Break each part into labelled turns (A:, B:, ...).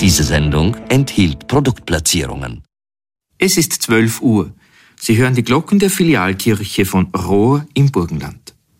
A: Diese Sendung enthielt Produktplatzierungen.
B: Es ist 12 Uhr. Sie hören die Glocken der Filialkirche von Rohr im Burgenland.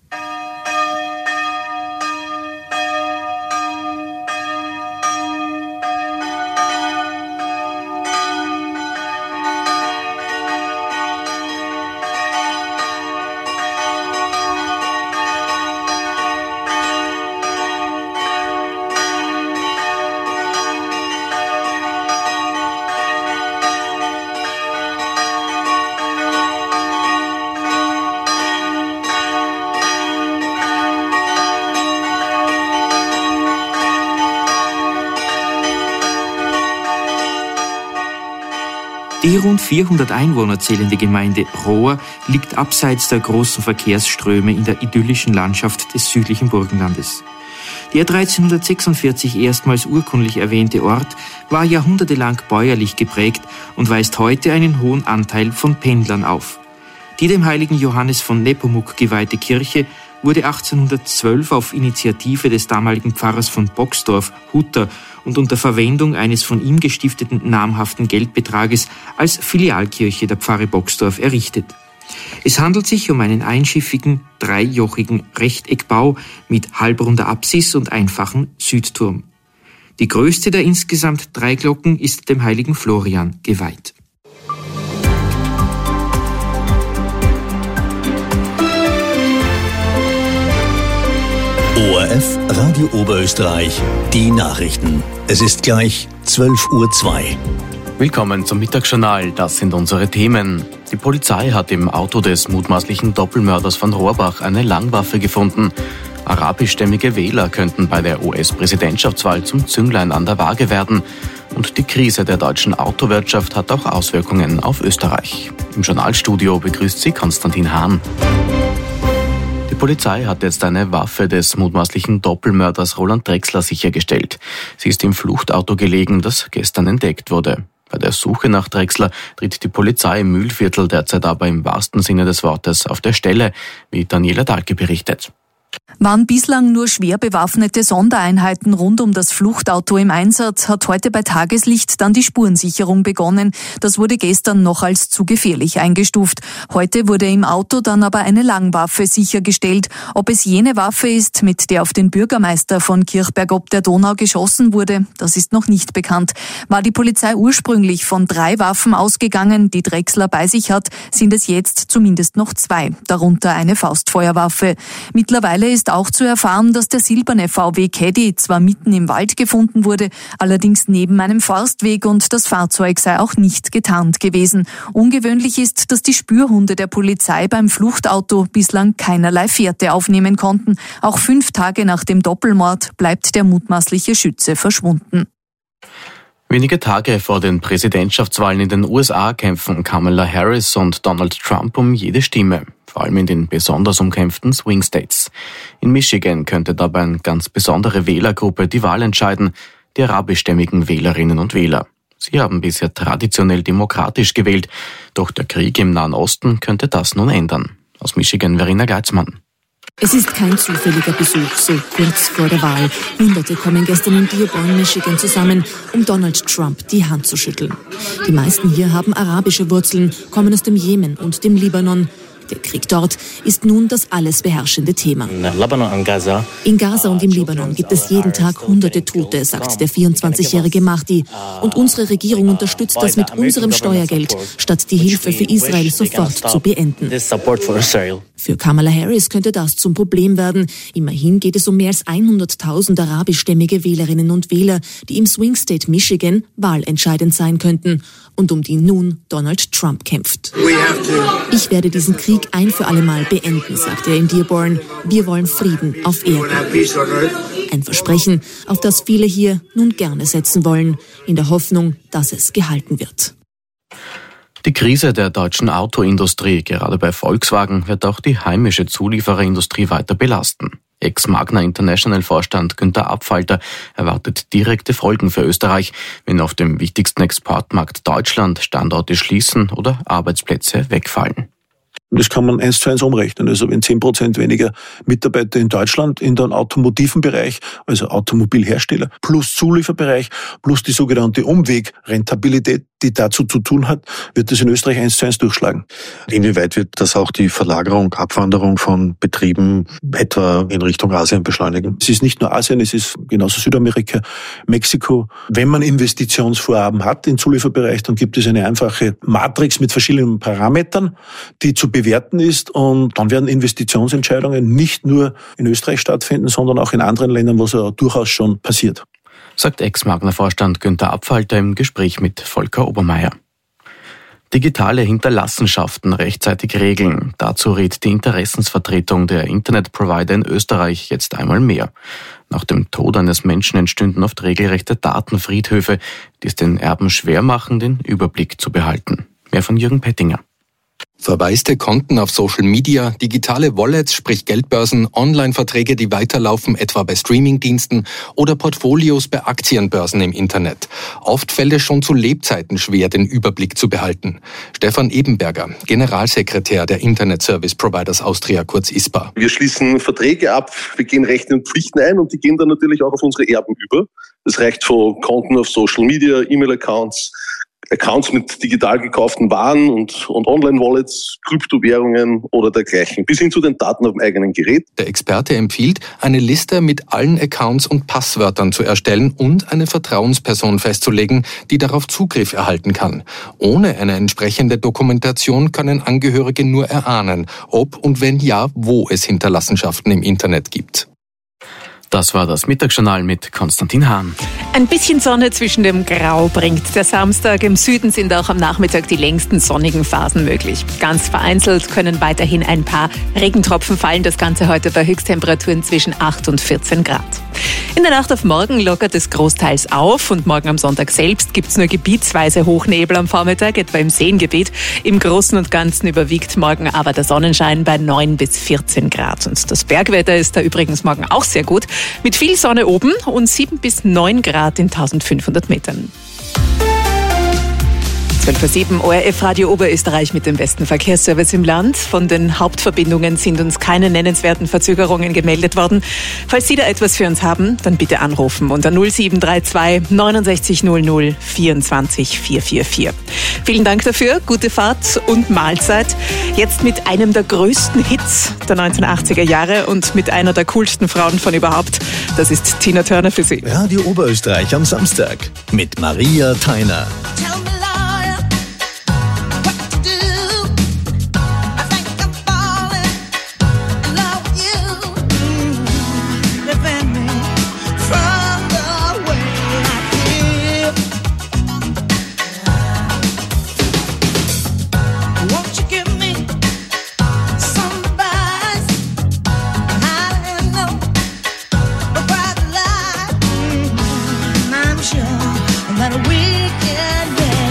B: Die rund 400 Einwohner zählende Gemeinde Rohr liegt abseits der großen Verkehrsströme in der idyllischen Landschaft des südlichen Burgenlandes. Der 1346 erstmals urkundlich erwähnte Ort war jahrhundertelang bäuerlich geprägt und weist heute einen hohen Anteil von Pendlern auf. Die dem heiligen Johannes von Nepomuk geweihte Kirche wurde 1812 auf Initiative des damaligen Pfarrers von Boxdorf, Hutter, und unter Verwendung eines von ihm gestifteten namhaften Geldbetrages als Filialkirche der Pfarre Boxdorf errichtet. Es handelt sich um einen einschiffigen, dreijochigen Rechteckbau mit halbrunder Apsis und einfachem Südturm. Die größte der insgesamt 3 Glocken ist dem heiligen Florian geweiht.
C: ORF Radio Oberösterreich, die Nachrichten. Es ist gleich 12:02 Uhr.
D: Willkommen zum Mittagsjournal, das sind unsere Themen. Die Polizei hat im Auto des mutmaßlichen Doppelmörders von Rohrbach eine Langwaffe gefunden. Arabischstämmige Wähler könnten bei der US-Präsidentschaftswahl zum Zünglein an der Waage werden. Und die Krise der deutschen Autowirtschaft hat auch Auswirkungen auf Österreich. Im Journalstudio begrüßt sie Konstantin Hahn. Die Polizei hat jetzt eine Waffe des mutmaßlichen Doppelmörders Roland Drechsler sichergestellt. Sie ist im Fluchtauto gelegen, das gestern entdeckt wurde. Bei der Suche nach Drechsler tritt die Polizei im Mühlviertel derzeit aber im wahrsten Sinne des Wortes auf der Stelle, wie Daniela Dahlke berichtet.
E: Waren bislang nur schwer bewaffnete Sondereinheiten rund um das Fluchtauto im Einsatz, hat heute bei Tageslicht dann die Spurensicherung begonnen. Das wurde gestern noch als zu gefährlich eingestuft. Heute wurde im Auto dann aber eine Langwaffe sichergestellt. Ob es jene Waffe ist, mit der auf den Bürgermeister von Kirchberg ob der Donau geschossen wurde, das ist noch nicht bekannt. War die Polizei ursprünglich von 3 Waffen ausgegangen, die Drechsler bei sich hat, sind es jetzt zumindest noch 2, darunter eine Faustfeuerwaffe. Mittlerweile ist auch zu erfahren, dass der silberne VW Caddy zwar mitten im Wald gefunden wurde, allerdings neben einem Forstweg und das Fahrzeug sei auch nicht getarnt gewesen. Ungewöhnlich ist, dass die Spürhunde der Polizei beim Fluchtauto bislang keinerlei Fährte aufnehmen konnten. Auch 5 Tage nach dem Doppelmord bleibt der mutmaßliche Schütze verschwunden.
D: Wenige Tage vor den Präsidentschaftswahlen in den USA kämpfen Kamala Harris und Donald Trump um jede Stimme, vor allem in den besonders umkämpften Swing States. In Michigan könnte dabei eine ganz besondere Wählergruppe die Wahl entscheiden, die arabischstämmigen Wählerinnen und Wähler. Sie haben bisher traditionell demokratisch gewählt, doch der Krieg im Nahen Osten könnte das nun ändern. Aus Michigan Verena Geitzmann.
F: Es ist kein zufälliger Besuch, so kurz vor der Wahl. Hunderte kommen gestern in Dearborn, Michigan zusammen, um Donald Trump die Hand zu schütteln. Die meisten hier haben arabische Wurzeln, kommen aus dem Jemen und dem Libanon. Der Krieg dort ist nun das alles beherrschende Thema. In Gaza und im Libanon gibt es jeden Tag hunderte Tote, sagt der 24-jährige Mahdi. Und unsere Regierung unterstützt das mit unserem Steuergeld, statt die Hilfe für Israel sofort zu beenden. Für Kamala Harris könnte das zum Problem werden. Immerhin geht es um mehr als 100.000 arabischstämmige Wählerinnen und Wähler, die im Swing State Michigan wahlentscheidend sein könnten und um die nun Donald Trump kämpft. Ich werde diesen Krieg ein für alle Mal beenden, sagt er in Dearborn. Wir wollen Frieden auf Erden. Ein Versprechen, auf das viele hier nun gerne setzen wollen, in der Hoffnung, dass es gehalten wird.
D: Die Krise der deutschen Autoindustrie, gerade bei Volkswagen, wird auch die heimische Zuliefererindustrie weiter belasten. Ex-Magna International-Vorstand Günther Abfalter erwartet direkte Folgen für Österreich, wenn auf dem wichtigsten Exportmarkt Deutschland Standorte schließen oder Arbeitsplätze wegfallen.
G: Das kann man 1:1 umrechnen. Also wenn 10% weniger Mitarbeiter in Deutschland in den automotiven Bereich, also Automobilhersteller, plus Zulieferbereich, plus die sogenannte Umwegrentabilität, die dazu zu tun hat, wird das in Österreich 1:1 durchschlagen.
H: Inwieweit wird das auch die Verlagerung, Abwanderung von Betrieben etwa in Richtung Asien beschleunigen?
G: Es ist nicht nur Asien, es ist genauso Südamerika, Mexiko. Wenn man Investitionsvorhaben hat im Zulieferbereich, dann gibt es eine einfache Matrix mit verschiedenen Parametern, die zu bewerten ist, und dann werden Investitionsentscheidungen nicht nur in Österreich stattfinden, sondern auch in anderen Ländern, was ja durchaus schon passiert.
D: Sagt Ex-Magna-Vorstand Günther Abfalter im Gespräch mit Volker Obermeier. Digitale Hinterlassenschaften rechtzeitig regeln. Dazu rät die Interessensvertretung der Internetprovider in Österreich jetzt einmal mehr. Nach dem Tod eines Menschen entstünden oft regelrechte Datenfriedhöfe, die es den Erben schwer machen, den Überblick zu behalten. Mehr von Jürgen Pettinger.
I: Verwaiste Konten auf Social Media, digitale Wallets, sprich Geldbörsen, Online-Verträge, die weiterlaufen, etwa bei Streamingdiensten, oder Portfolios bei Aktienbörsen im Internet. Oft fällt es schon zu Lebzeiten schwer, den Überblick zu behalten. Stefan Ebenberger, Generalsekretär der Internet Service Providers Austria, kurz ISPA.
J: Wir schließen Verträge ab, wir gehen Rechte und Pflichten ein, und die gehen dann natürlich auch auf unsere Erben über. Das reicht von Konten auf Social Media, E-Mail-Accounts, Accounts mit digital gekauften Waren und Online-Wallets, Kryptowährungen oder dergleichen, bis hin zu den Daten auf dem eigenen Gerät.
I: Der Experte empfiehlt, eine Liste mit allen Accounts und Passwörtern zu erstellen und eine Vertrauensperson festzulegen, die darauf Zugriff erhalten kann. Ohne eine entsprechende Dokumentation können Angehörige nur erahnen, ob und wenn ja, wo es Hinterlassenschaften im Internet gibt.
D: Das war das Mittagsjournal mit Konstantin Hahn.
K: Ein bisschen Sonne zwischen dem Grau bringt der Samstag. Im Süden sind auch am Nachmittag die längsten sonnigen Phasen möglich. Ganz vereinzelt können weiterhin ein paar Regentropfen fallen. Das Ganze heute bei Höchsttemperaturen zwischen 8 und 14 Grad. In der Nacht auf morgen lockert es großteils auf, und morgen am Sonntag selbst gibt es nur gebietsweise Hochnebel am Vormittag, etwa im Seengebiet. Im Großen und Ganzen überwiegt morgen aber der Sonnenschein bei 9 bis 14 Grad. Und das Bergwetter ist da übrigens morgen auch sehr gut, mit viel Sonne oben und 7 bis 9 Grad in 1500 Metern. 12:07 ORF Radio Oberösterreich mit dem besten Verkehrsservice im Land. Von den Hauptverbindungen sind uns keine nennenswerten Verzögerungen gemeldet worden. Falls Sie da etwas für uns haben, dann bitte anrufen unter 0732 69 00 24 444. Vielen Dank dafür, gute Fahrt und Mahlzeit. Jetzt mit einem der größten Hits der 1980er Jahre und mit einer der coolsten Frauen von überhaupt. Das ist Tina Turner für Sie.
C: Radio Oberösterreich am Samstag mit Maria Theiner.
L: That we can get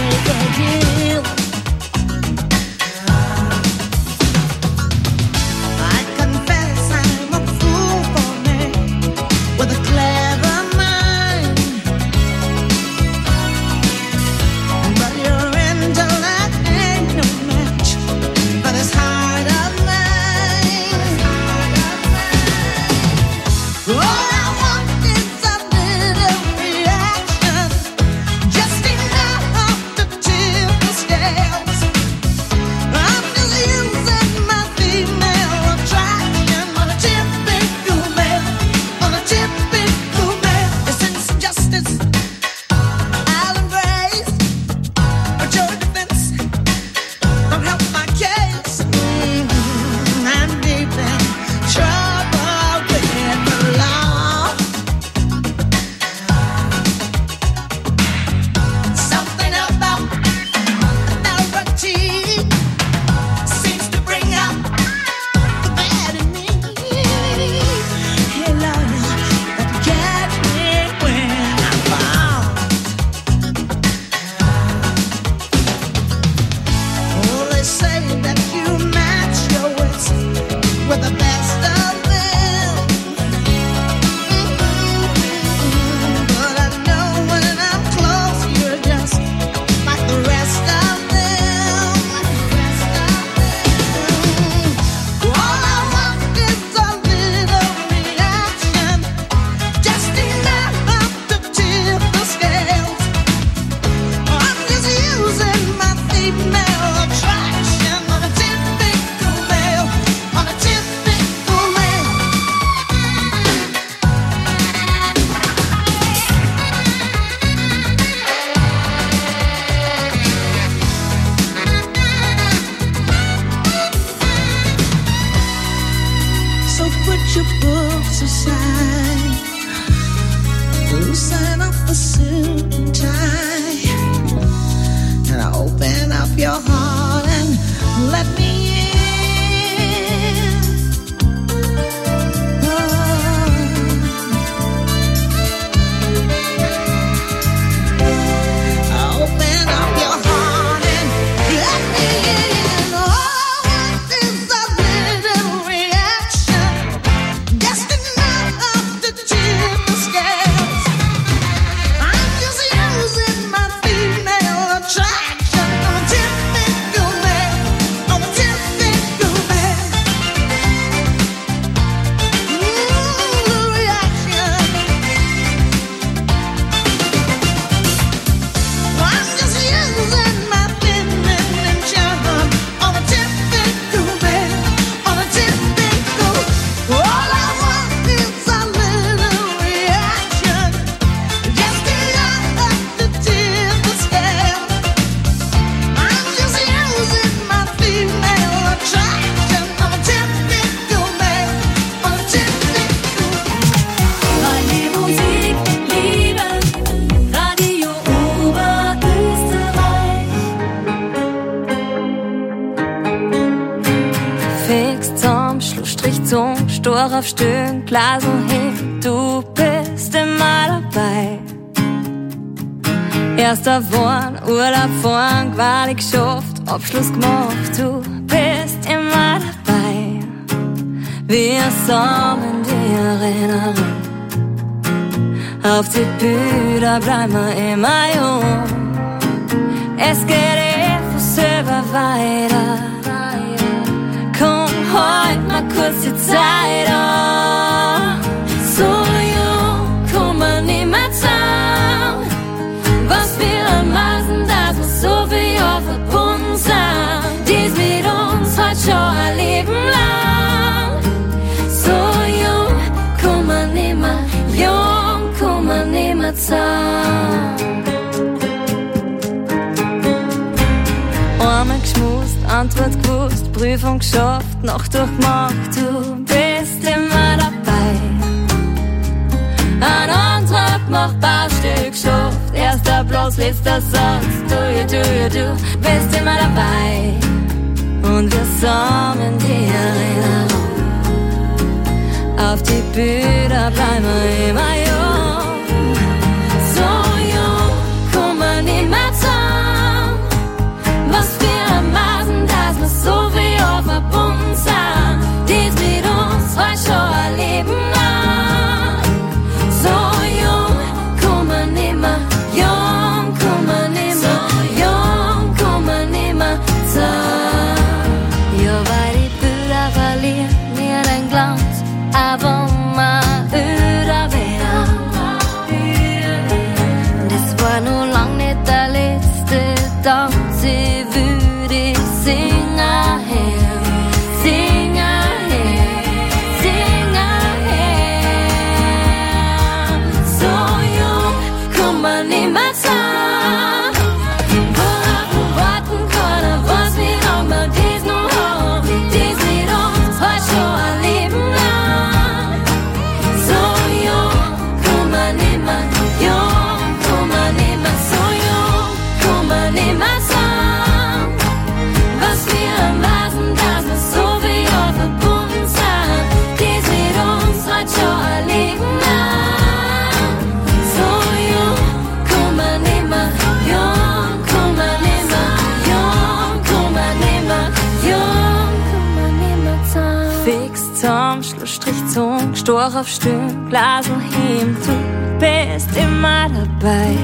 L: stur auf Stöhn, Glas und hin, du bist immer dabei. Erster Wohn, Urlaub fahren, quasi geschafft, Abschluss gemacht, du bist immer dabei. Wir sammeln die Erinnerung, auf die Bilder bleiben wir immer jung. Es geht von selber weiter, komm heute mal kurz die Zeit an. So jung, komm man nicht mehr zusammen. Was wir ermaßen, dass wir so viel Jahr verbunden sind. Dies mit uns heute schon ein Leben lang. So jung, komm man nicht mehr, jung, komm man nicht mehr zusammen. Einmal geschmust, Antwort gewusst, Prüfung geschafft, Nacht durchgemacht, du bist immer dabei. Ein Antrag macht Baustelle geschafft, erster Platz, letzter Satz, du bist immer dabei. Und wir sammeln die Erinnerung, auf die Bilder bleiben wir immer jung. So jung, komm man nicht mehr zusammen. Was wir ermaßen, dass wir so viel Jahr verbunden sind. Dies mit uns heute schon ein Leben lang. So jung, komm man nicht mehr, jung, komm man nicht mehr, jung, komm man nicht mehr zusammen. Ja, weil die Bilder verlieren mir den Glanz, aber mal öder werden. Das war nur lang nicht der letzte Tanz. Ich würde singen her, singen her, singen her. So jung, komm man nicht mehr zusammen. Worauf wir warten können, was wir auch mal dies nur haben. Dies mit uns heute schon ein Leben lang. So jung, komm man nicht mehr, jung, komm man nicht mehr. So jung, komm man nicht mehr zusammen. Was wir ermaßen, dass wir so viel Jahr verbunden sind. Dies mit uns heute schon ein Leben lang. So jung, komm man nicht mehr, jung, komm man nicht mehr, jung, komm man nicht mehr, jung, komm man nicht mehr zusammen. Fix zum Schlussstrich zum Storch auf Stöhn, Glas und Hemd, du bist immer dabei.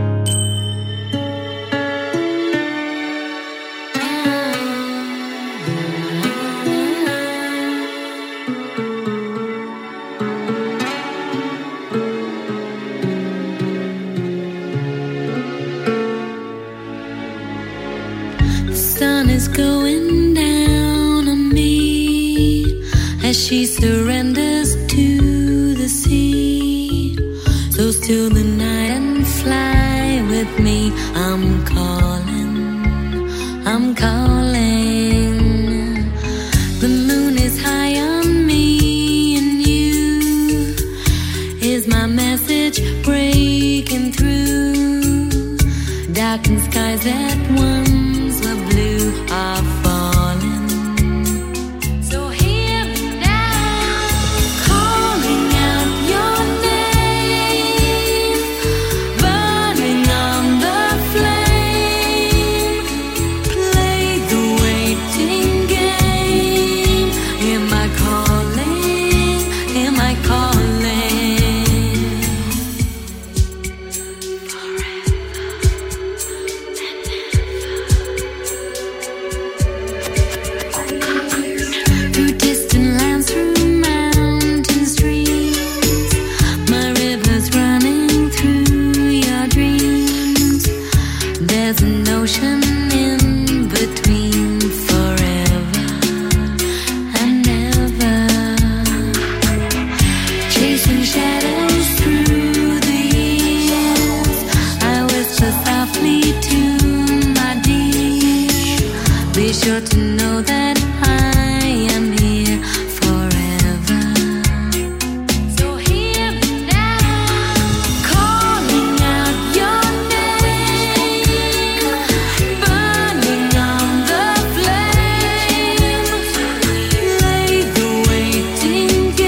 M: Going down on me as she surrenders to the sea. So still the night and fly with me. I'm calling, I'm calling. The moon is high on me and you. Is my message breaking through? Darkened skies that once were blue are falling. So hear me now, calling out your name, burning on the flame. Play the waiting game. Am I calling? Am I calling? Sure to know that I am here forever. So hear me now, calling out your name, burning on the flame. Play the waiting game.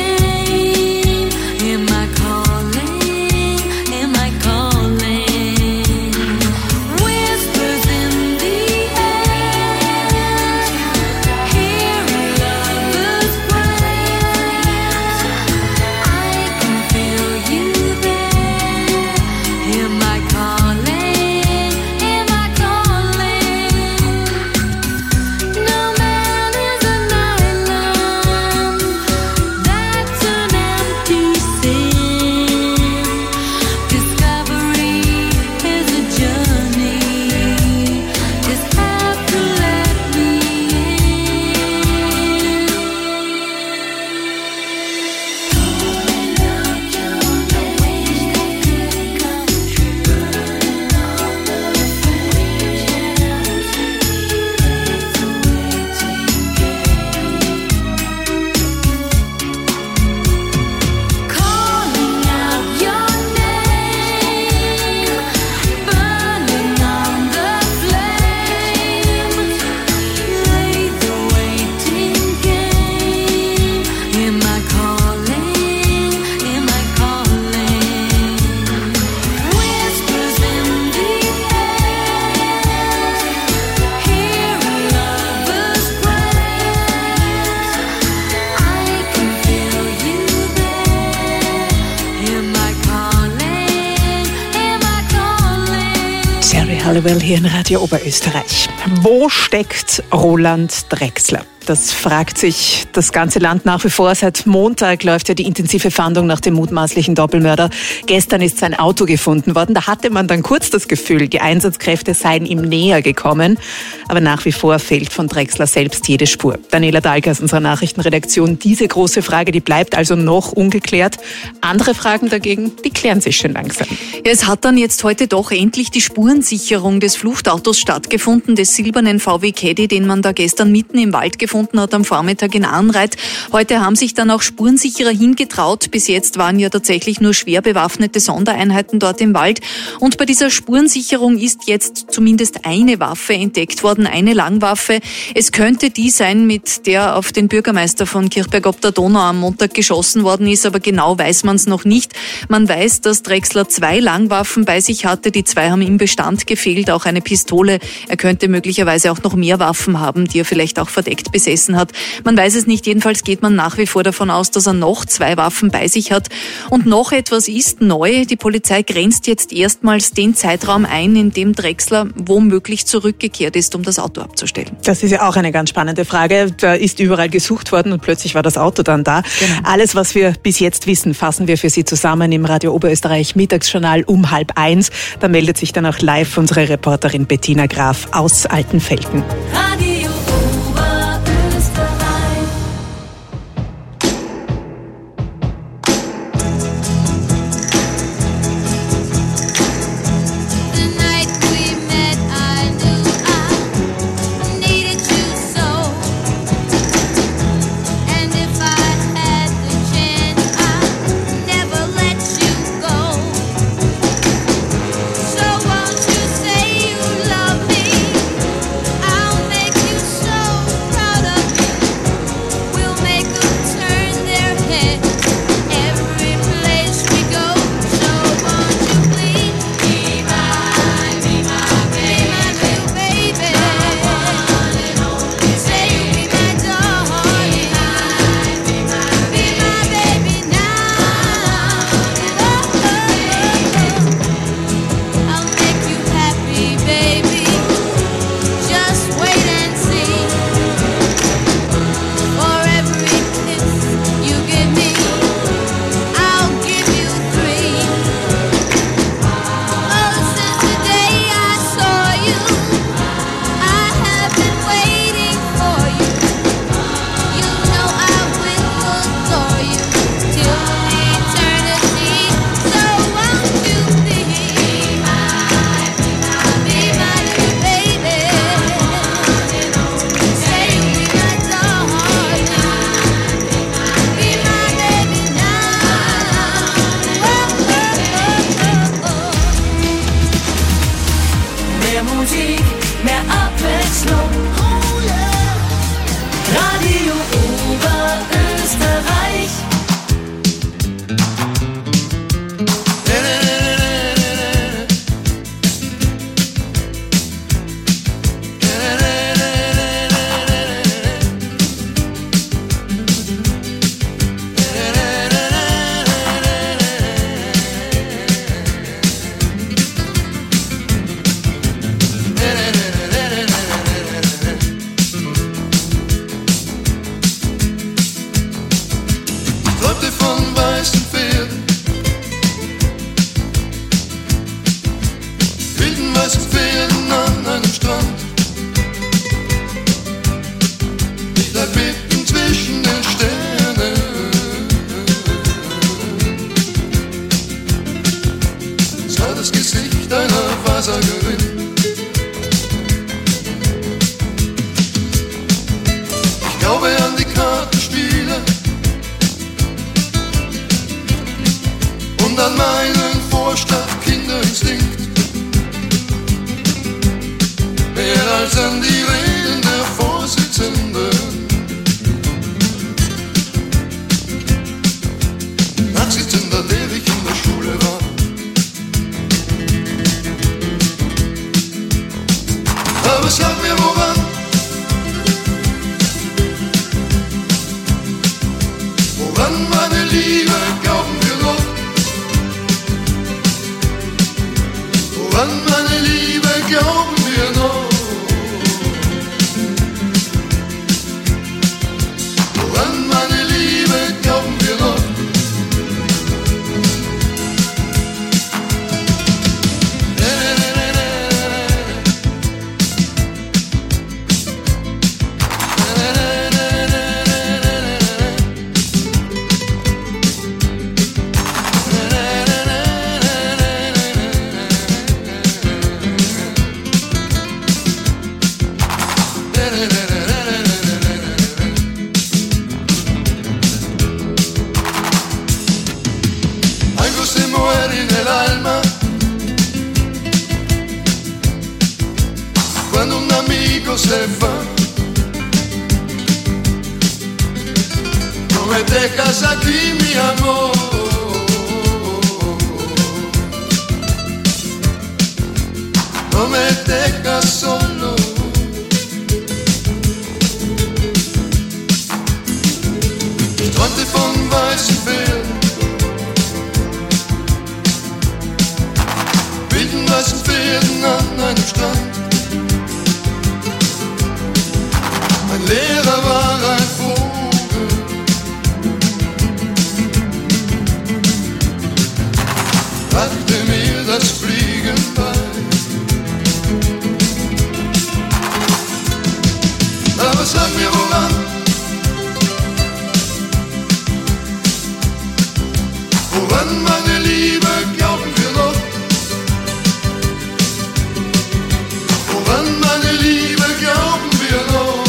K: Halliwell hier in Radio Oberösterreich. Wo steckt Roland Drechsler? Das fragt sich das ganze Land nach wie vor. Seit Montag läuft ja die intensive Fahndung nach dem mutmaßlichen Doppelmörder. Gestern ist sein Auto gefunden worden. Da hatte man dann kurz das Gefühl, die Einsatzkräfte seien ihm näher gekommen. Aber nach wie vor fehlt von Drechsler selbst jede Spur. Daniela Dahlke aus unserer Nachrichtenredaktion. Diese große Frage, die bleibt also noch ungeklärt. Andere Fragen dagegen, die klären sich schon langsam.
E: Ja, es hat dann jetzt heute doch endlich die Spurensicherung des Fluchtautos stattgefunden, des silbernen VW Caddy, den man da gestern mitten im Wald gefunden hat am Vormittag in Arnreit. Heute haben sich dann auch Spurensicherer hingetraut. Bis jetzt waren ja tatsächlich nur schwer bewaffnete Sondereinheiten dort im Wald. Und bei dieser Spurensicherung ist jetzt zumindest eine Waffe entdeckt worden, eine Langwaffe. Es könnte die sein, mit der auf den Bürgermeister von Kirchberg ob der Donau am Montag geschossen worden ist, aber genau weiß man es noch nicht. Man weiß, dass Drechsler 2 Langwaffen bei sich hatte. Die 2 haben im Bestand gefehlt, auch eine Pistole. Er könnte möglicherweise auch noch mehr Waffen haben, die er vielleicht auch verdeckt besessen hat. Man weiß es nicht. Jedenfalls geht man nach wie vor davon aus, dass er noch 2 Waffen bei sich hat. Und noch etwas ist neu. Die Polizei grenzt jetzt erstmals den Zeitraum ein, in dem Drechsler womöglich zurückgekehrt ist, um das Auto abzustellen.
K: Das ist ja auch eine ganz spannende Frage. Da ist überall gesucht worden und plötzlich war das Auto dann da. Genau. Alles, was wir bis jetzt wissen, fassen wir für Sie zusammen im Radio Oberösterreich Mittagsjournal um 12:30. Da meldet sich dann auch live unsere Reporterin Bettina Graf aus Altenfelden.
L: Radio
N: Woran, meine Liebe, glauben wir noch? Woran, meine Liebe, glauben wir noch? Algo se muere en el alma cuando un amigo se va. No me dejas aquí, mi amor. No me dejas solo. Ich träumte von weißen Pferden, wilden weißen Pferden an einem Strand. Mein Lehrer war ein Vogel, brachte mir das Fliegen bei. Aber sag mir woran, woran, meine Liebe, glauben wir noch? Woran, meine Liebe, glauben wir noch?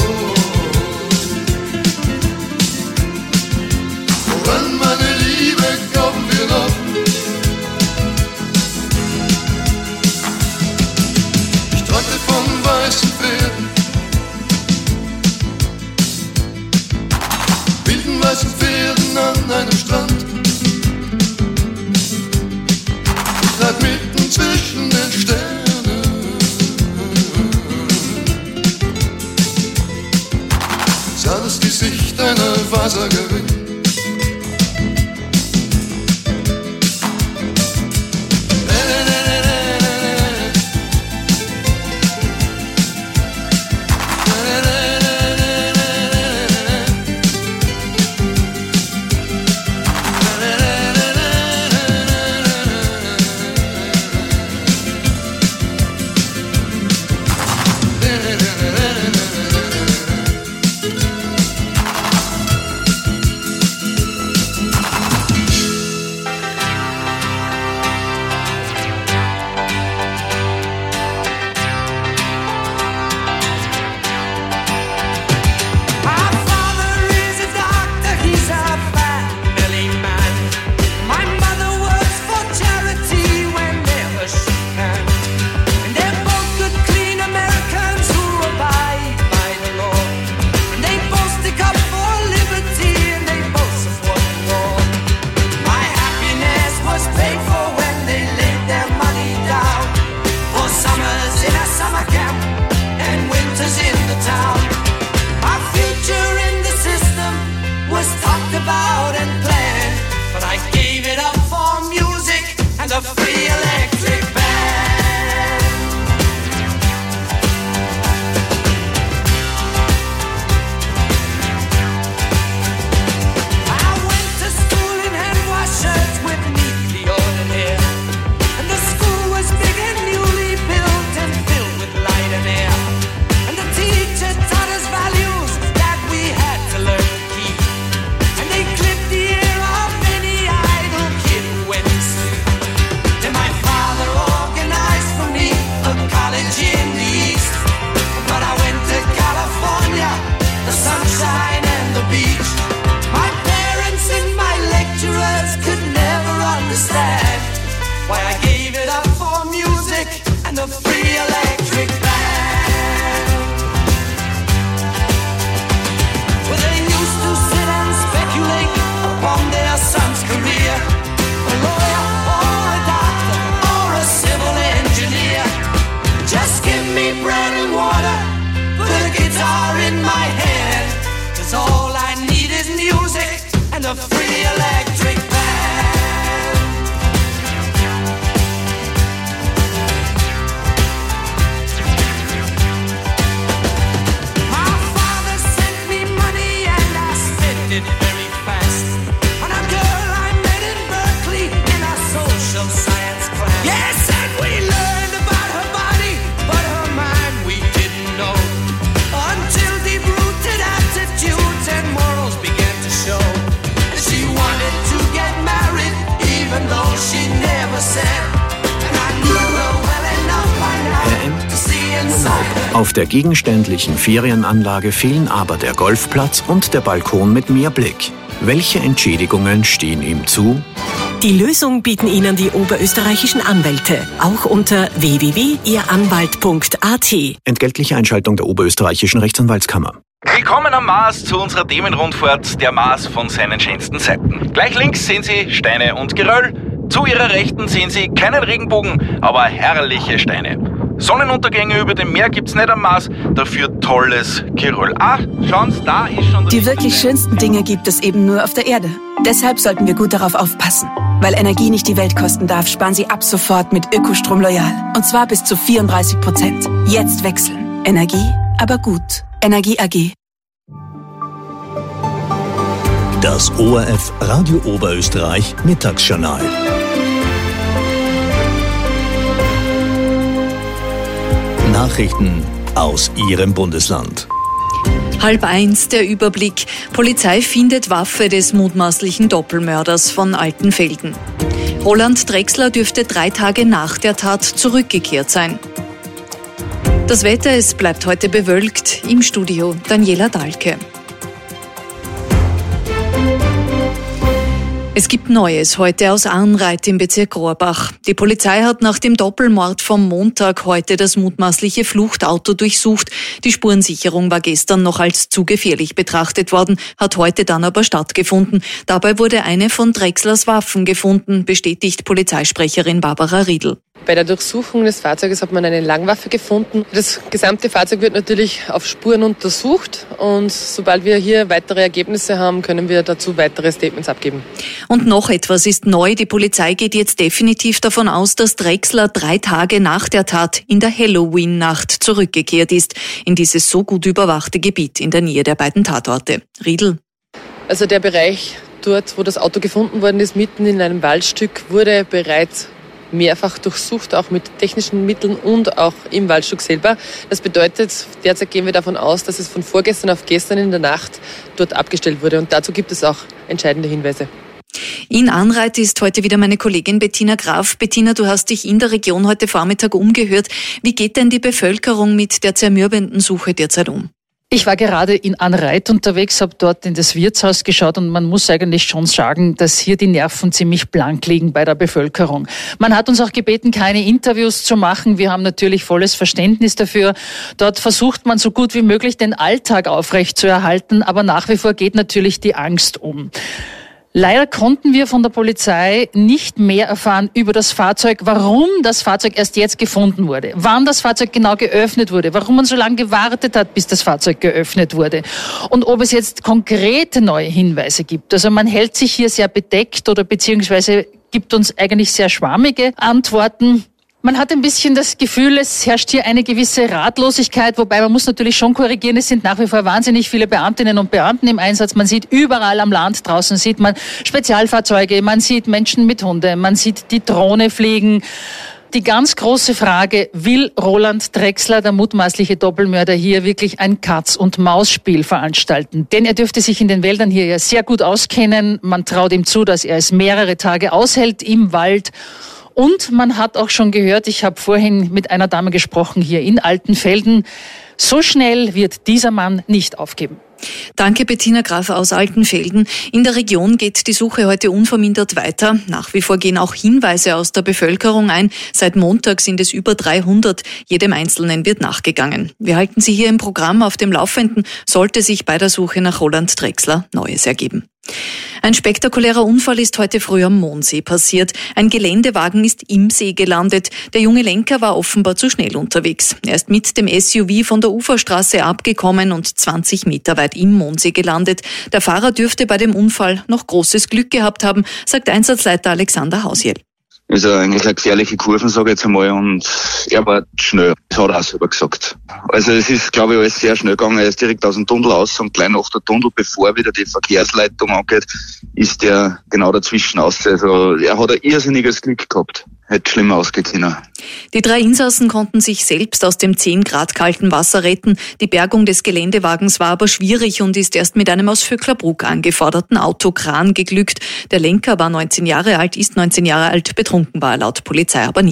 N: Woran, meine Liebe, glauben wir noch? Ich träumte von weißen Pferden, wilden weißen Pferden an einem Strand. Ich lag mitten zwischen den Sternen, sah das Gesicht einer Wahrsagerin.
O: Auf der gegenständlichen Ferienanlage fehlen aber der Golfplatz und der Balkon mit Meerblick. Welche Entschädigungen stehen ihm zu?
P: Die Lösung bieten Ihnen die oberösterreichischen Anwälte, auch unter www.ihranwalt.at.
O: Entgeltliche Einschaltung der oberösterreichischen Rechtsanwaltskammer.
Q: Willkommen am Mars zu unserer Themenrundfahrt, der Mars von seinen schönsten Seiten. Gleich links sehen Sie Steine und Geröll, zu Ihrer Rechten sehen Sie keinen Regenbogen, aber herrliche Steine. Sonnenuntergänge über dem Meer gibt's nicht am Mars, dafür tolles Geröll. Ah, schauen Sie, da ist schon...
R: Die wirklich schönsten Dinge gibt es eben nur auf der Erde. Deshalb sollten wir gut darauf aufpassen. Weil Energie nicht die Welt kosten darf, sparen Sie ab sofort mit Ökostrom Loyal. Und zwar bis zu 34%. Jetzt wechseln. Energie, aber gut. Energie AG.
C: Das ORF Radio Oberösterreich Mittagsjournal. Nachrichten aus Ihrem Bundesland.
E: 12:30 der Überblick. Polizei findet Waffe des mutmaßlichen Doppelmörders von Altenfelden. Roland Drechsler dürfte 3 Tage nach der Tat zurückgekehrt sein. Das Wetter, es bleibt heute bewölkt. Im Studio Daniela Dahlke. Es gibt Neues heute aus Arnreit im Bezirk Rohrbach. Die Polizei hat nach dem Doppelmord vom Montag heute das mutmaßliche Fluchtauto durchsucht. Die Spurensicherung war gestern noch als zu gefährlich betrachtet worden, hat heute dann aber stattgefunden. Dabei wurde eine von Drechslers Waffen gefunden, bestätigt Polizeisprecherin Barbara Riedl.
S: Bei der Durchsuchung des Fahrzeuges hat man eine Langwaffe gefunden. Das gesamte Fahrzeug wird natürlich auf Spuren untersucht und sobald wir hier weitere Ergebnisse haben, können wir dazu weitere Statements abgeben.
E: Und noch etwas ist neu. Die Polizei geht jetzt definitiv davon aus, dass Drechsler 3 Tage nach der Tat in der Halloween-Nacht zurückgekehrt ist, in dieses so gut überwachte Gebiet in der Nähe der beiden Tatorte. Riedl.
S: Also der Bereich dort, wo das Auto gefunden worden ist, mitten in einem Waldstück, wurde bereits mehrfach durchsucht, auch mit technischen Mitteln und auch im Waldstück selber. Das bedeutet, derzeit gehen wir davon aus, dass es von vorgestern auf gestern in der Nacht dort abgestellt wurde. Und dazu gibt es auch entscheidende Hinweise.
E: In Arnreit ist heute wieder meine Kollegin Bettina Graf. Bettina, du hast dich in der Region heute Vormittag umgehört. Wie geht denn die Bevölkerung mit der zermürbenden Suche derzeit um?
T: Ich war gerade in Arnreit unterwegs, habe dort in das Wirtshaus geschaut und man muss eigentlich schon sagen, dass hier die Nerven ziemlich blank liegen bei der Bevölkerung. Man hat uns auch gebeten, keine Interviews zu machen. Wir haben natürlich volles Verständnis dafür. Dort versucht man so gut wie möglich den Alltag aufrechtzuerhalten, aber nach wie vor geht natürlich die Angst um. Leider konnten wir von der Polizei nicht mehr erfahren über das Fahrzeug, warum das Fahrzeug erst jetzt gefunden wurde, wann das Fahrzeug genau geöffnet wurde, warum man so lange gewartet hat, bis das Fahrzeug geöffnet wurde und ob es jetzt konkrete neue Hinweise gibt. Also man hält sich hier sehr bedeckt oder beziehungsweise gibt uns eigentlich sehr schwammige Antworten. Man hat ein bisschen das Gefühl, es herrscht hier eine gewisse Ratlosigkeit, wobei man muss natürlich schon korrigieren, es sind nach wie vor wahnsinnig viele Beamtinnen und Beamten im Einsatz. Man sieht überall am Land draußen, sieht man Spezialfahrzeuge, man sieht Menschen mit Hunde, man sieht die Drohne fliegen. Die ganz große Frage, will Roland Drechsler, der mutmaßliche Doppelmörder, hier wirklich ein Katz-und-Maus-Spiel veranstalten? Denn er dürfte sich in den Wäldern hier ja sehr gut auskennen. Man traut ihm zu, dass er es mehrere Tage aushält im Wald. Und man hat auch schon gehört, ich habe vorhin mit einer Dame gesprochen hier in Altenfelden, so schnell wird dieser Mann nicht aufgeben.
E: Danke, Bettina Graf aus Altenfelden. In der Region geht die Suche heute unvermindert weiter. Nach wie vor gehen auch Hinweise aus der Bevölkerung ein. Seit Montag sind es über 300. Jedem Einzelnen wird nachgegangen. Wir halten Sie hier im Programm auf dem Laufenden, sollte sich bei der Suche nach Roland Drechsler Neues ergeben. Ein spektakulärer Unfall ist heute früh am Mondsee passiert. Ein Geländewagen ist im See gelandet. Der junge Lenker war offenbar zu schnell unterwegs. Er ist mit dem SUV von der Uferstraße abgekommen und 20 Meter weit im Mondsee gelandet. Der Fahrer dürfte bei dem Unfall noch großes Glück gehabt haben, sagt Einsatzleiter Alexander Hausiel.
U: Also eigentlich eine gefährliche Kurven, sage ich jetzt einmal, und er war schnell, das hat er auch selber gesagt. Also es ist, glaube ich, alles sehr schnell gegangen. Er ist direkt aus dem Tunnel raus und gleich nach der Tunnel, bevor wieder die Verkehrsleitung angeht, ist er genau dazwischen raus. Also er hat ein irrsinniges Glück gehabt. Hätte schlimmer ausgehen können.
E: Die 3 Insassen konnten sich selbst aus dem 10 Grad kalten Wasser retten. Die Bergung des Geländewagens war aber schwierig und ist erst mit einem aus Vöcklerbruck angeforderten Autokran geglückt. Der Lenker war 19 Jahre alt, ist 19 Jahre alt, betrunken war er laut Polizei aber nicht.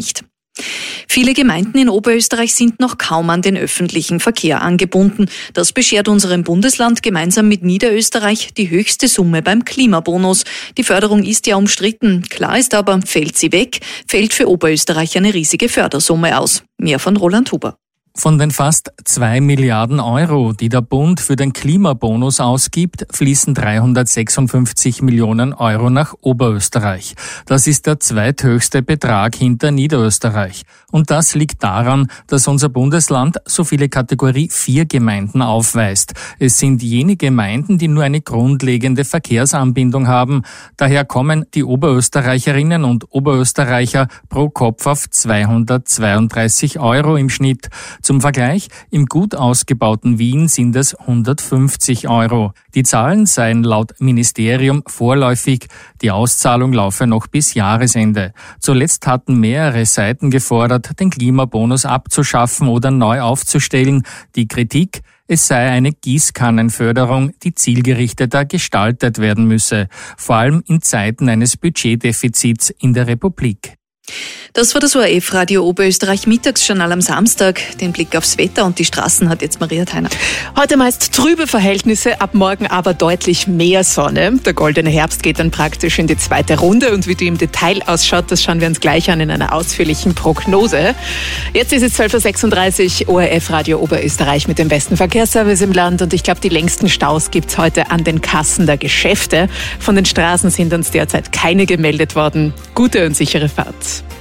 E: Viele Gemeinden in Oberösterreich sind noch kaum an den öffentlichen Verkehr angebunden. Das beschert unserem Bundesland gemeinsam mit Niederösterreich die höchste Summe beim Klimabonus. Die Förderung ist ja umstritten. Klar ist aber, fällt sie weg, fällt für Oberösterreich eine riesige Fördersumme aus. Mehr von Roland Huber.
A: Von den fast 2 Milliarden Euro, die der Bund für den Klimabonus ausgibt, fließen 356 Millionen Euro nach Oberösterreich. Das ist der zweithöchste Betrag hinter Niederösterreich. Und das liegt daran, dass unser Bundesland so viele Kategorie 4 Gemeinden aufweist. Es sind jene Gemeinden, die nur eine grundlegende Verkehrsanbindung haben. Daher kommen die Oberösterreicherinnen und Oberösterreicher pro Kopf auf 232 Euro im Schnitt. Zum Vergleich, im gut ausgebauten Wien sind es 150 Euro. Die Zahlen seien laut Ministerium vorläufig. Die Auszahlung laufe noch bis Jahresende. Zuletzt hatten mehrere Seiten gefordert, den Klimabonus abzuschaffen oder neu aufzustellen. Die Kritik: Es sei eine Gießkannenförderung, die zielgerichteter gestaltet werden müsse, vor allem in Zeiten eines Budgetdefizits in der Republik.
E: Das war das ORF-Radio Oberösterreich Mittagsjournal am Samstag. Den Blick aufs Wetter und die Straßen hat jetzt Maria Theiner.
K: Heute meist trübe Verhältnisse, ab morgen aber deutlich mehr Sonne. Der goldene Herbst geht dann praktisch in die zweite Runde und wie die im Detail ausschaut, das schauen wir uns gleich an in einer ausführlichen Prognose. Jetzt ist es 12.36 Uhr, ORF-Radio Oberösterreich mit dem besten Verkehrsservice im Land und ich glaube, die längsten Staus gibt's heute an den Kassen der Geschäfte. Von den Straßen sind uns derzeit keine gemeldet worden. Gute und sichere Fahrt.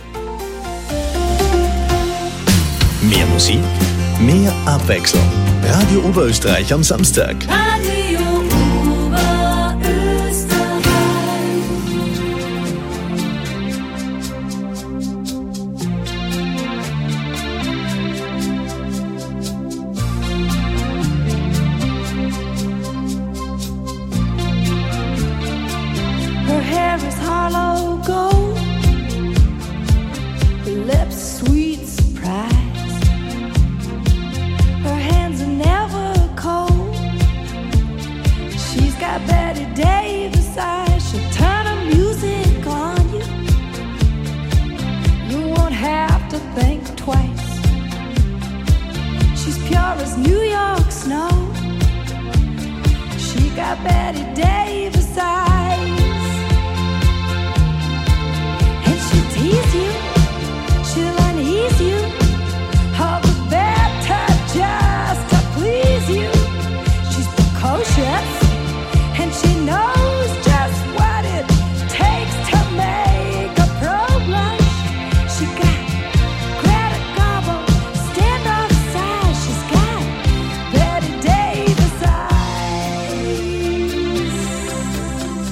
C: Mehr Musik, mehr Abwechslung. Radio Oberösterreich am Samstag.
L: Radio Oberösterreich.
M: Her hair is hollow gold, her lips sweet surprise. Her hands are never cold. She's got Betty Davis eyes. She'll turn her music on you. You won't have to think twice. She's pure as New York snow. She got Betty Davis eyes. And she'll tease you, she'll unease you, all the better just to please you. She's precocious, and she knows just what it takes to make a pro blush. She got Greta Garbo, standoff size. She's got Betty Davis eyes.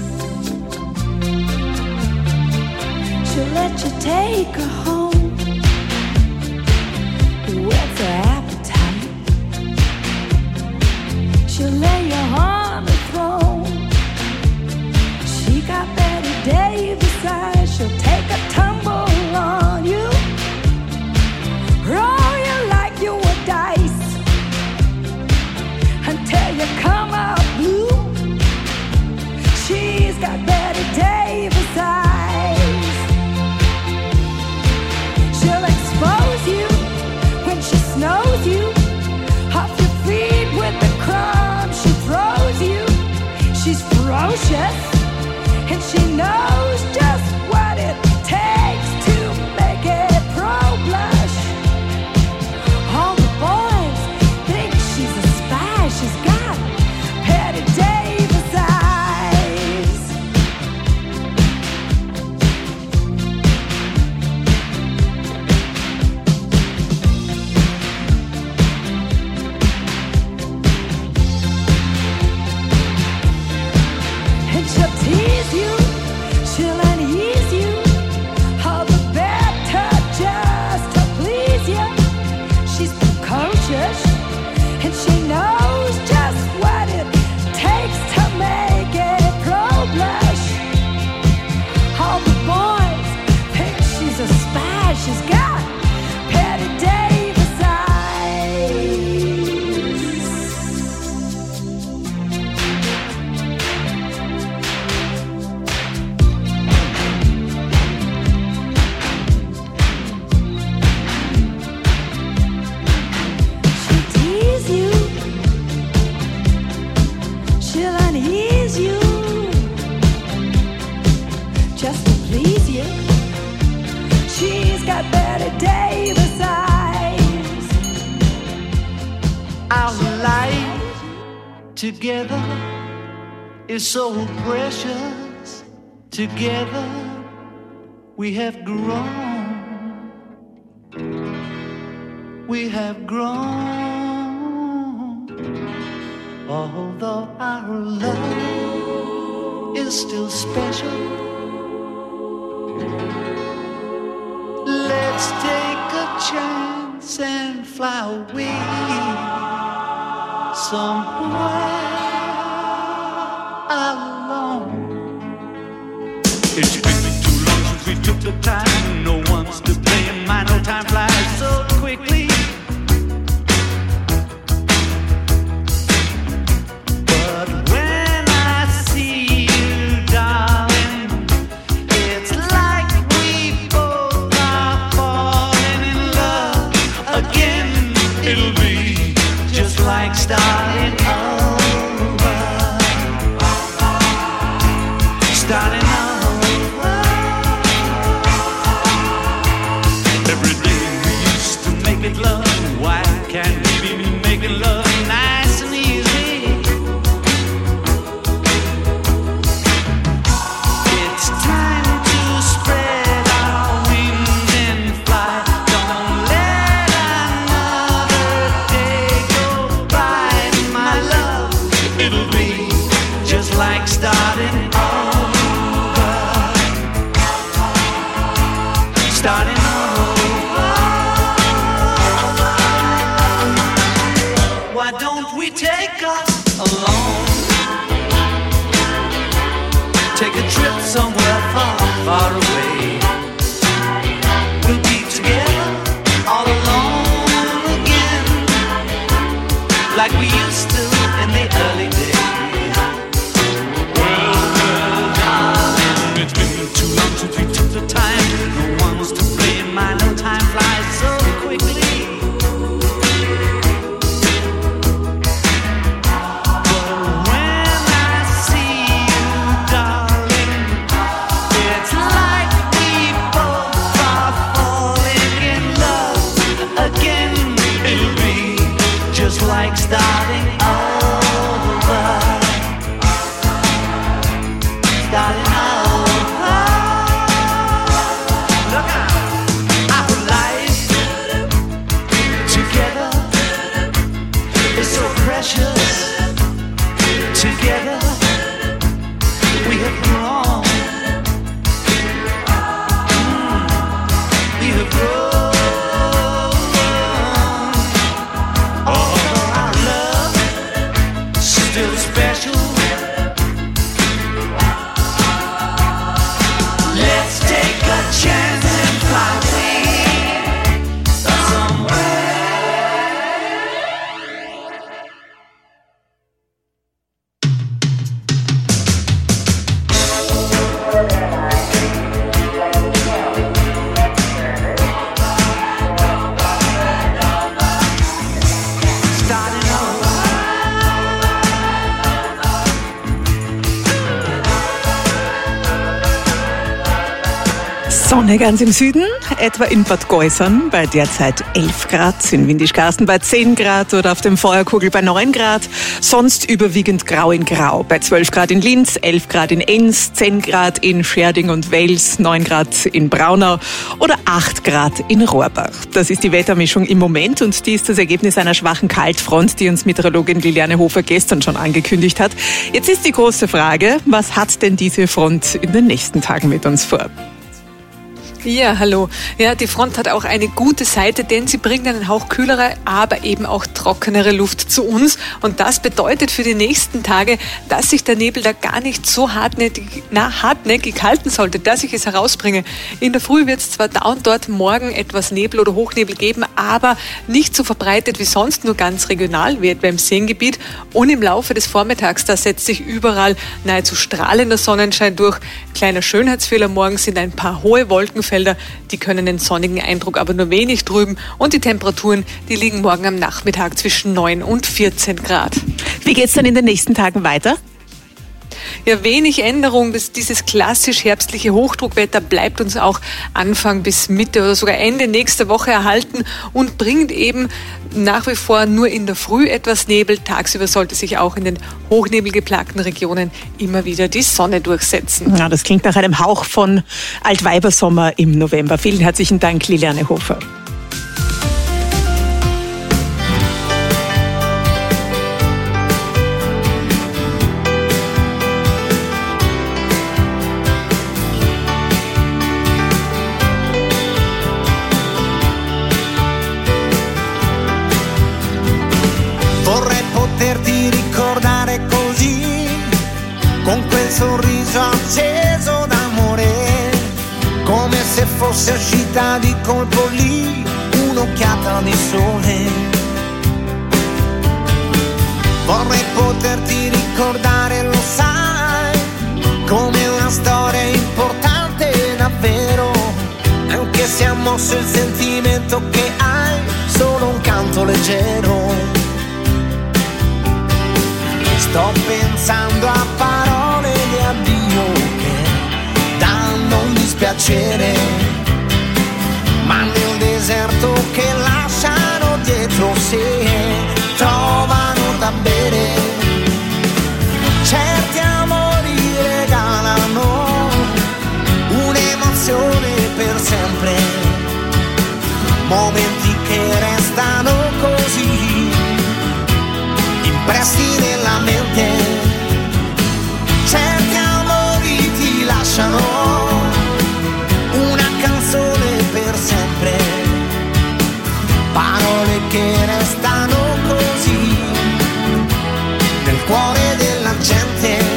B: together is so precious. Together we have grown. We have grown. Although our love is still special, let's take a chance and fly away somewhere alone. It's been too long since we took the time. No one's to blame. My no time flies so quickly. But when I see you, darling, it's like we both are falling in love again. It'll be just like starting over. Starting over. Every day we used to make it love. Why can't we be making love nice and easy? It's time to spread our wings and fly. Don't let another day go by, my love. It'll be just like starting over. Starting over. Why don't we take us alone? Take a trip somewhere far, far away. We'll be together all alone again, like we used to in the early days. Well, darling, it's been too long since we took the time. No one's to blame. My no time flies so quickly. But when I see you, darling, it's like we both are falling in love again. It'll be just like starting over. Starting over. Look out. Our life together is so precious. Together we have grown. We have grown. Although our love is still special, let's take a chance and fly away somewhere. Starting over.
V: Sonne ganz im Süden, etwa in Bad Geusern bei derzeit 11 Grad, in Windischgarsten bei 10 Grad oder auf dem Feuerkugel bei 9 Grad. Sonst überwiegend grau in grau. Bei 12 Grad in Linz, 11 Grad in Enns, 10 Grad in Scherding und Wels, 9 Grad in Braunau oder 8 Grad in Rohrbach. Das ist die Wettermischung im Moment und die ist das Ergebnis einer schwachen Kaltfront, die uns Meteorologin Liliane Hofer gestern schon angekündigt hat. Jetzt ist die große Frage, was hat denn diese Front in den nächsten Tagen mit uns vor?
K: Ja, hallo. Ja, die Front hat auch eine gute Seite, denn sie bringt einen Hauch kühlere, aber eben auch trockenere Luft zu uns. Und das bedeutet für die nächsten Tage, dass sich der Nebel da gar nicht so hartnäckig halten sollte, dass ich es herausbringe. In der Früh wird es zwar da und dort morgen etwas Nebel oder Hochnebel geben, aber nicht so verbreitet wie sonst, nur ganz regional, wie etwa im Seengebiet. Und im Laufe des Vormittags, da setzt sich überall nahezu strahlender Sonnenschein durch. Kleiner Schönheitsfehler morgen sind ein paar hohe Wolkenfelder, die können den sonnigen Eindruck aber nur wenig trüben und die Temperaturen, die liegen morgen am Nachmittag zwischen 9 und 14 Grad.
V: Wie geht's dann in den nächsten Tagen weiter? Ja, wenig Änderung. Dieses klassisch herbstliche Hochdruckwetter bleibt uns auch Anfang bis Mitte oder sogar Ende nächster Woche erhalten und bringt eben nach wie vor nur in der Früh etwas Nebel. Tagsüber sollte sich auch in den hochnebelgeplagten Regionen immer wieder die Sonne durchsetzen. Ja, das klingt nach einem Hauch von Altweibersommer im November. Vielen herzlichen Dank, Liliane Hofer.
B: Vorrei poterti ricordare così, con quel sorriso acceso d'amore, come se fosse uscita di colpo lì un'occhiata di sole. Vorrei poterti ricordare, lo sai, come una storia importante davvero, anche se ha mosso il sentimento che hai, solo un canto leggero. Sto pensando a parole di addio che danno un dispiacere, ma nel deserto che lasciano dietro sé trovano da bere. Certi amori regalano un'emozione per sempre, momenti che restano così impressi nella mente. Certi amori ti lasciano una canzone per sempre, parole che restano così nel cuore della gente.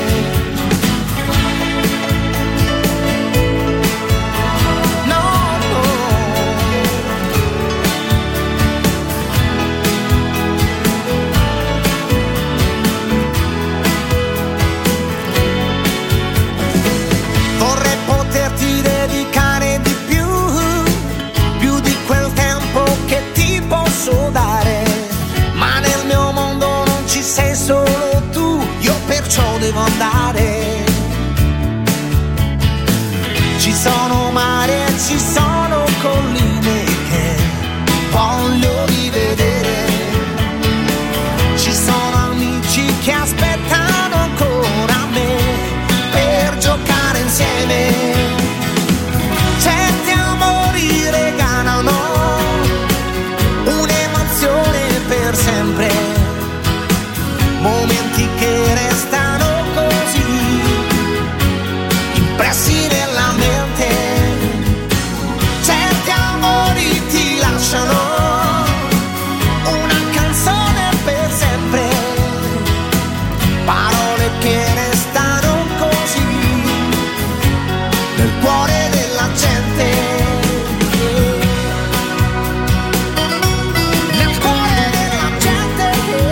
B: Devo andare. Ci sono mari e ci sono colline che voglio rivedere. Ci sono amici che aspettano ancora me per giocare insieme. Certi amori regalano un'emozione per sempre, momenti che restano impressi nella mente. Certi amori ti lasciano una canzone per sempre, parole che restano così nel cuore della gente. Nel cuore della gente.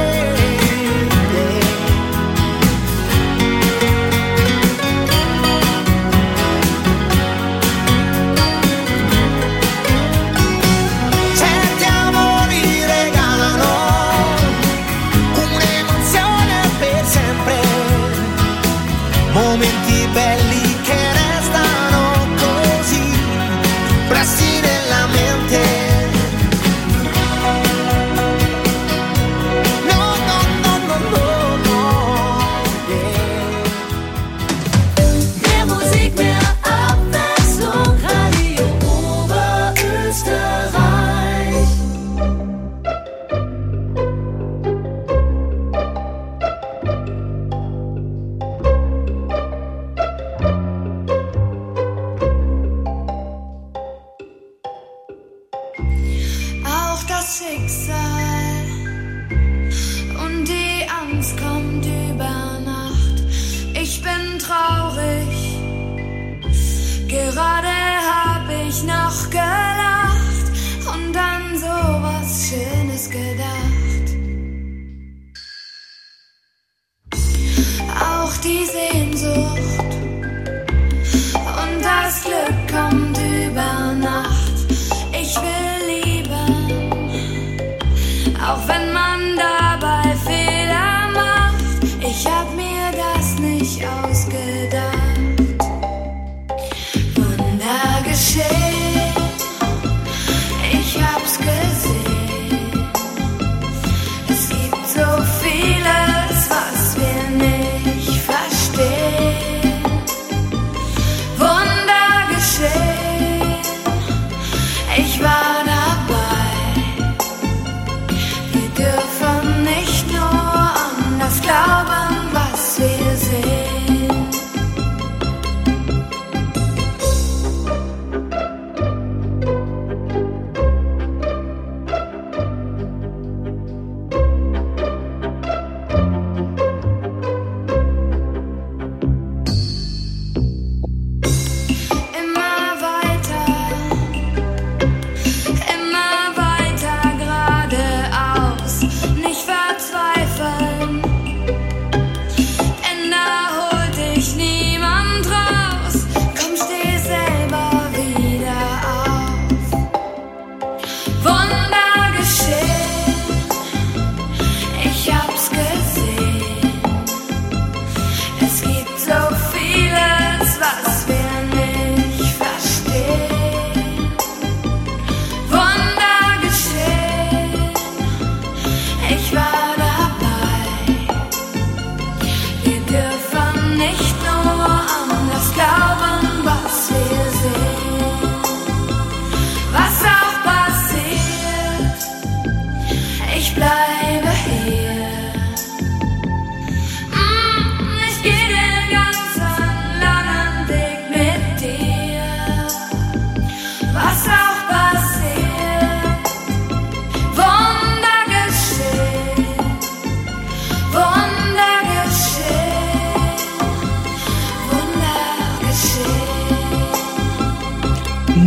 B: Momenti belli che restano così impressi nella mente. No, no, no, no, no, no, yeah.
L: Mehr Musik, mehr Abwechslung, Radio Oberösterreich.
F: Auch das Schicksal und die Angst kommt über Nacht. Ich bin traurig, gerade hab ich noch gelacht und an sowas Schönes gedacht. Auch die Sehnsucht und das Glück kommt über Nacht. Ich will lieben,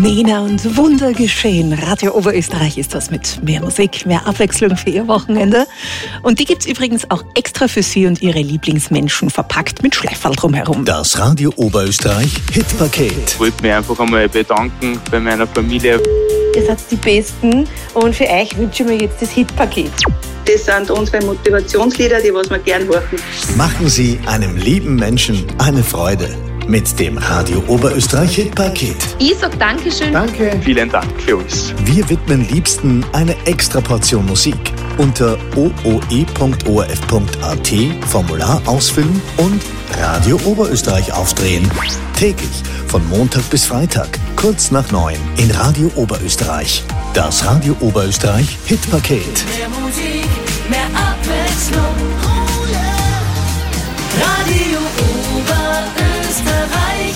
V: Nena und Wundergeschehen. Radio Oberösterreich ist das mit mehr Musik, mehr Abwechslung für Ihr Wochenende. Und die gibt's übrigens auch extra für Sie und Ihre Lieblingsmenschen verpackt mit Schleiferl drumherum.
C: Das Radio Oberösterreich Hitpaket.
G: Ich wollte mich einfach einmal bedanken bei meiner Familie.
H: Ihr seid die Besten und für euch wünsche ich mir jetzt das Hitpaket.
W: Das sind unsere Motivationslieder, die was wir gern hören.
C: Machen Sie einem lieben Menschen eine Freude mit dem Radio Oberösterreich Hitpaket.
H: Ich sag Dankeschön.
G: Danke. Vielen Dank für alles.
C: Wir widmen Liebsten eine extra Portion Musik. Unter ooe.orf.at Formular ausfüllen und Radio Oberösterreich aufdrehen. Täglich von Montag bis Freitag, kurz nach 9 in Radio Oberösterreich. Das Radio Oberösterreich Hitpaket.
L: Mehr Musik, mehr Abwechslung. Oh yeah. Radio Oberösterreich.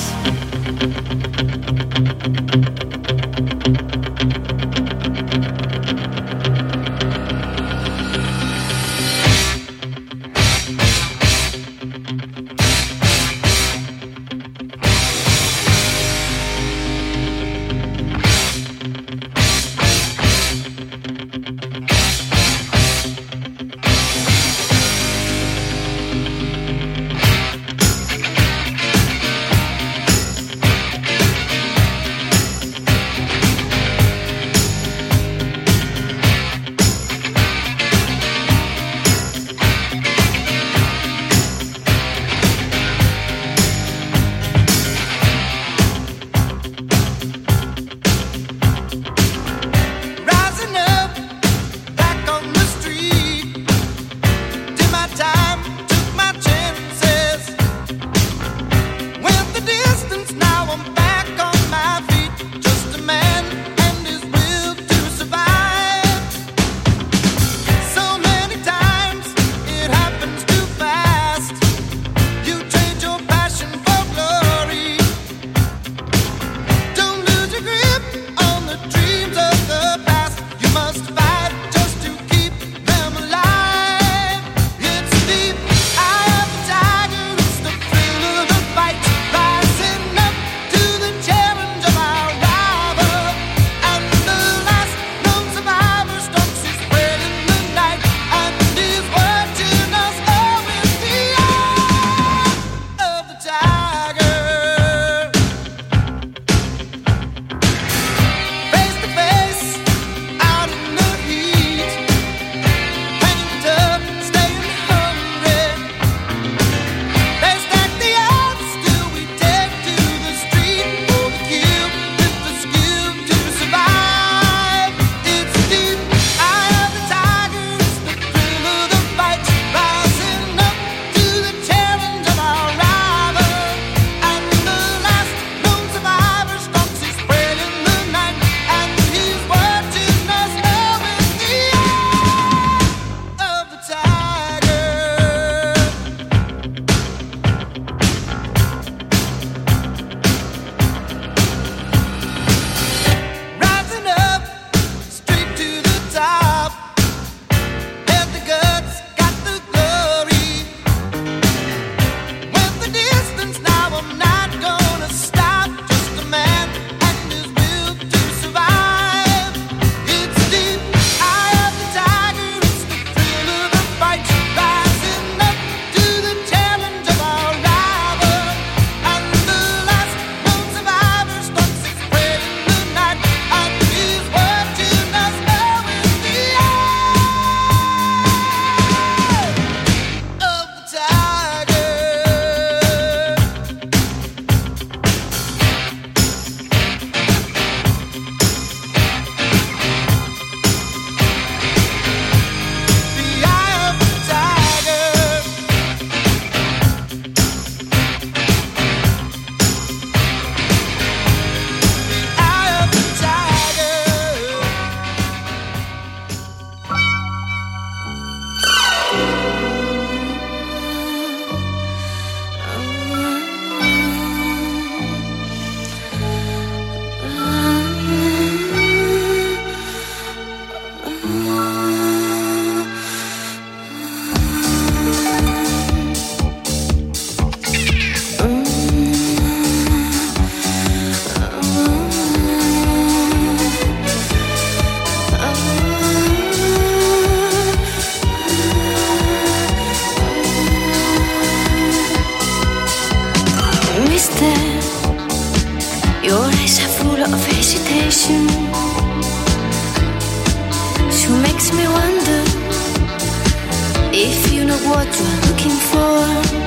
F: makes me wonder if you know what you're looking for.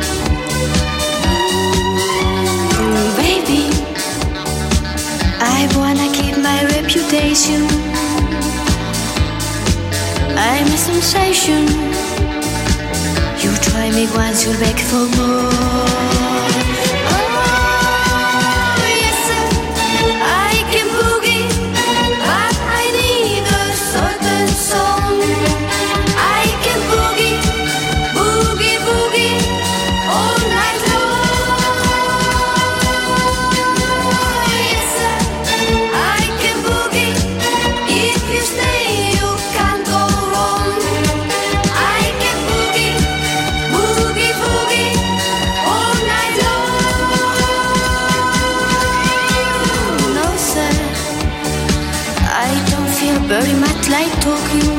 F: Baby, I wanna keep my reputation. I'm a sensation. You try me once, you'll beg for more. Oh, yes, sir, I can boogie, but I need a certain song. I can boogie, boogie, boogie, all night long. Yes, sir, I can boogie, if you stay, you can't go wrong. I can boogie, boogie, boogie, all night long. No, sir, I don't feel very much like talking.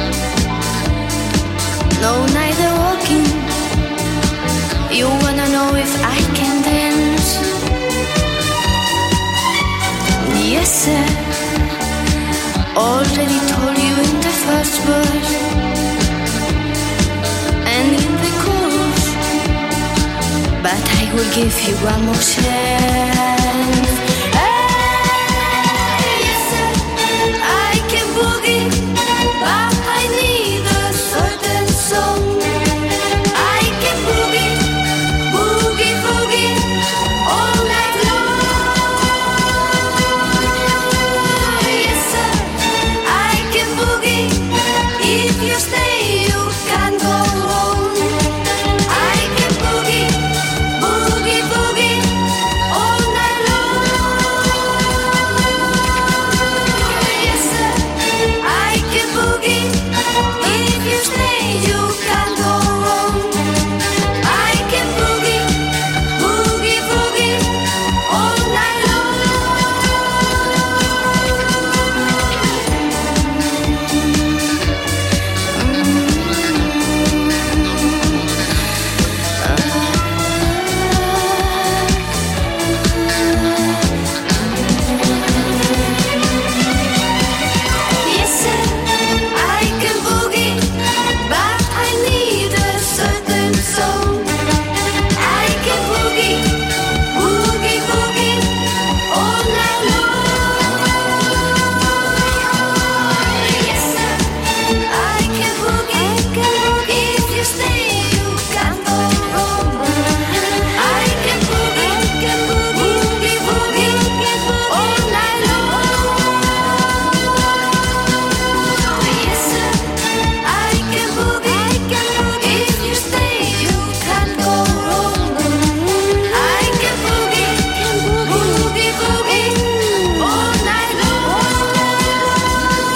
F: No, neither walking. You wanna know if I can dance? Yes, sir, already told you in the first verse and in the chorus, but I will give you one more chance. Hey, yes, sir, I can boogie, but I need a certain song. I can boogie, boogie, boogie, all night long. Yes, sir, I can boogie, if you stay, you can't go wrong. I can boogie, boogie, boogie, all night long. Yes, sir, I can boogie, if you stay, you can't go wrong. I can boogie, boogie, boogie, all night Yes, sir, I can boogie, but I need a certain song. I can boogie, boogie, boogie, all night long. Yes, sir, I can boogie, if you stay, you can't go wrong. I can boogie, boogie, boogie, all night long. Yes, sir, I can boogie, if you stay, you can't go wrong. I can boogie, boogie, boogie, all night long.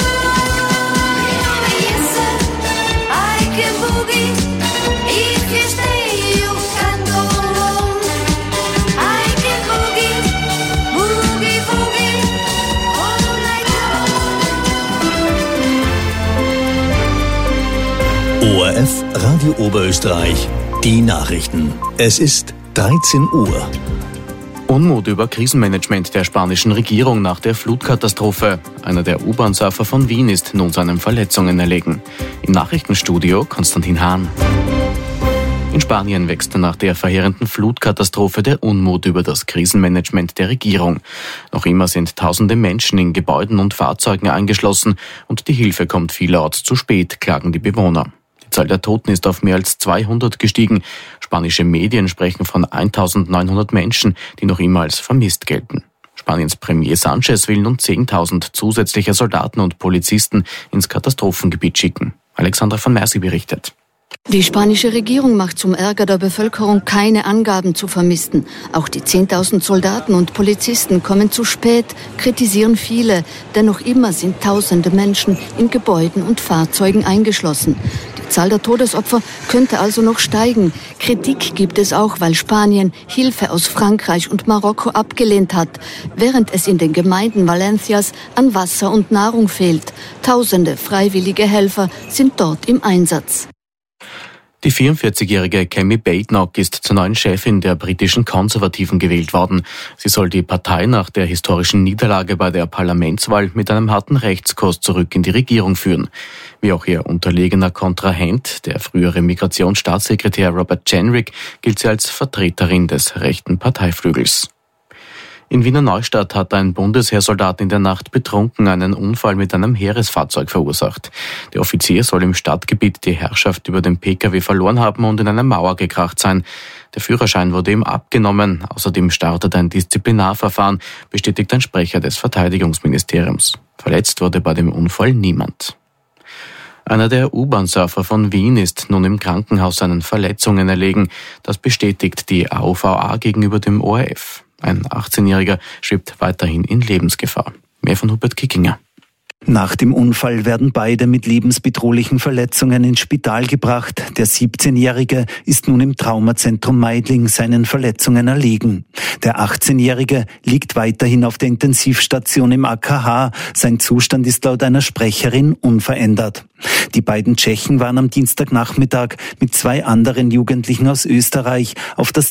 F: Yes, sir, I can boogie, if you stay, you can't go wrong. I can boogie, boogie, boogie, all night
C: ORF Radio Oberösterreich, die Nachrichten. Es ist 13 Uhr.
D: Unmut über Krisenmanagement der spanischen Regierung nach der Flutkatastrophe. Einer der U-Bahn-Surfer von Wien ist nun seinen Verletzungen erlegen. Im Nachrichtenstudio Konstantin Hahn. In Spanien wächst nach der verheerenden Flutkatastrophe der Unmut über das Krisenmanagement der Regierung. Noch immer sind tausende Menschen in Gebäuden und Fahrzeugen eingeschlossen und die Hilfe kommt vielerorts zu spät, klagen die Bewohner. Die Zahl der Toten ist auf mehr als 200 gestiegen. Spanische Medien sprechen von 1900 Menschen, die noch immer als vermisst gelten. Spaniens Premier Sanchez will nun 10.000 zusätzliche Soldaten und Polizisten ins Katastrophengebiet schicken. Alexandra von Mercy berichtet.
I: Die spanische Regierung macht zum Ärger der Bevölkerung keine Angaben zu Vermissten. Auch die 10.000 Soldaten und Polizisten kommen zu spät, kritisieren viele. Denn noch immer sind tausende Menschen in Gebäuden und Fahrzeugen eingeschlossen. Die Zahl der Todesopfer könnte also noch steigen. Kritik gibt es auch, weil Spanien Hilfe aus Frankreich und Marokko abgelehnt hat, während es in den Gemeinden Valencias an Wasser und Nahrung fehlt. Tausende freiwillige Helfer sind dort im Einsatz.
D: Die 44-jährige Kemi Badenoch ist zur neuen Chefin der britischen Konservativen gewählt worden. Sie soll die Partei nach der historischen Niederlage bei der Parlamentswahl mit einem harten Rechtskurs zurück in die Regierung führen. Wie auch ihr unterlegener Kontrahent, der frühere Migrationsstaatssekretär Robert Jenrick, gilt sie als Vertreterin des rechten Parteiflügels. In Wiener Neustadt hat ein Bundesheersoldat in der Nacht betrunken einen Unfall mit einem Heeresfahrzeug verursacht. Der Offizier soll im Stadtgebiet die Herrschaft über den Pkw verloren haben und in eine Mauer gekracht sein. Der Führerschein wurde ihm abgenommen. Außerdem startet ein Disziplinarverfahren, bestätigt ein Sprecher des Verteidigungsministeriums. Verletzt wurde bei dem Unfall niemand. Einer der U-Bahn-Surfer von Wien ist nun im Krankenhaus seinen Verletzungen erlegen. Das bestätigt die AUVA gegenüber dem ORF. Ein 18-Jähriger schwebt weiterhin in Lebensgefahr. Mehr von Hubert Kickinger.
J: Nach dem Unfall werden beide mit lebensbedrohlichen Verletzungen ins Spital gebracht. Der 17-Jährige ist nun im Traumazentrum Meidling seinen Verletzungen erlegen. Der 18-Jährige liegt weiterhin auf der Intensivstation im AKH. Sein Zustand ist laut einer Sprecherin unverändert. Die beiden Tschechen waren am Dienstagnachmittag mit 2 anderen Jugendlichen aus Österreich auf das